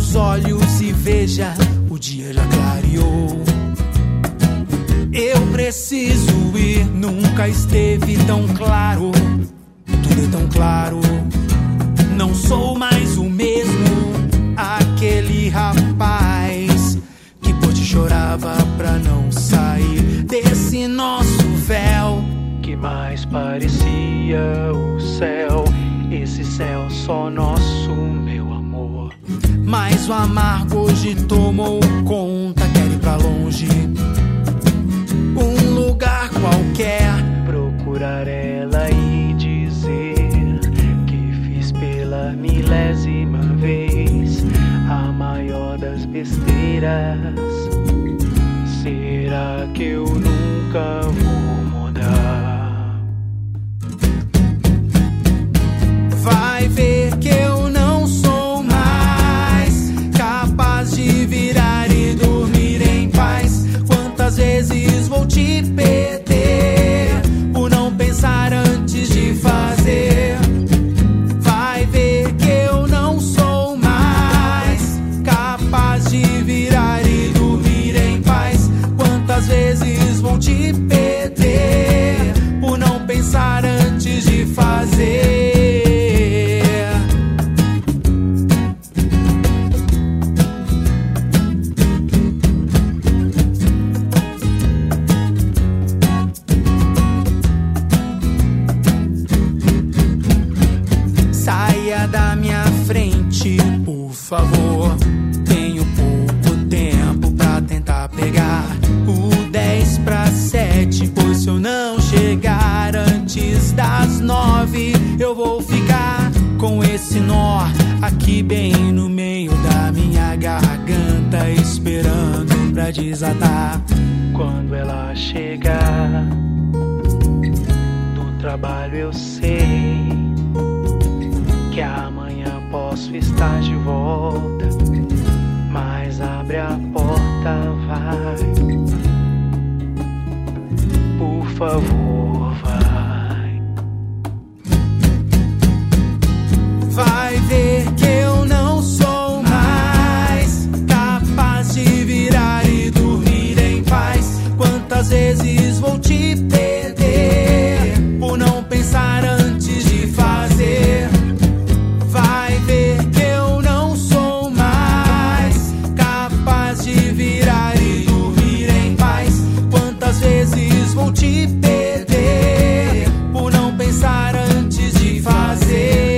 os olhos e veja, o dia já clareou. Eu preciso ir, nunca esteve tão claro. Tudo é tão claro. Não sou mais o mesmo, aquele rapaz que por ti chorava pra não sair desse nosso véu, que mais parecia o céu. Esse céu só nosso, meu amor. Mas o amargo hoje tomou conta, quer ir pra longe, um lugar qualquer, procurar ela e dizer que fiz pela milésima vez a maior das besteiras. Será que eu nunca vou mudar? Vai ver que eu não sou mais capaz de virar e dormir em paz. Quantas vezes vou te perder por não pensar antes de fazer? Vai ver que eu não sou mais capaz de virar e dormir em paz. Quantas vezes vou te perder por não pensar antes de fazer? Da minha frente, por favor. Tenho pouco tempo pra tentar pegar o 10 para 7, pois se eu não chegar antes das 9, eu vou ficar com esse nó aqui bem no meio da minha garganta, esperando pra desatar. Quando ela chegar do trabalho, eu sei que amanhã posso estar de volta, mas abre a porta, vai. Por favor, vai. Vai ver que eu não sou mais capaz de virar e dormir em paz. Quantas vezes vou te perder por não pensar antes de fazer? Vai ver que eu não sou mais capaz de virar e dormir em paz. Quantas vezes vou te perder por não pensar antes de fazer?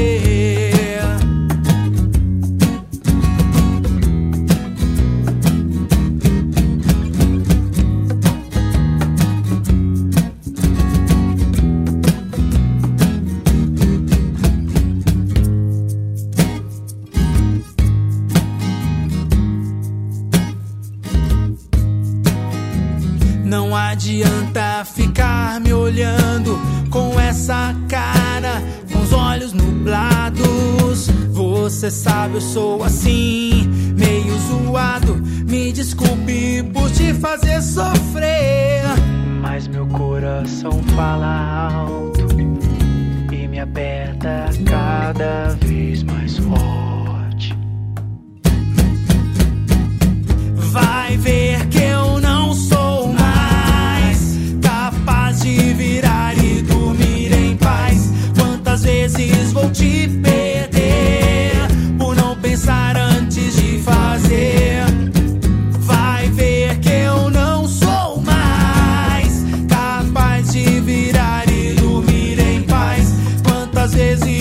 Não adianta ficar me olhando com essa cara, com os olhos nublados. Você sabe, eu sou assim, meio zoado. Me desculpe por te fazer sofrer, mas meu coração fala alto e me aperta cada vez mais forte. Vai ver que eu não sou mais capaz de virar e dormir em paz. Quantas vezes vou te perder por não pensar antes de fazer? Vai ver que eu não sou mais capaz de virar e dormir em paz. Quantas vezes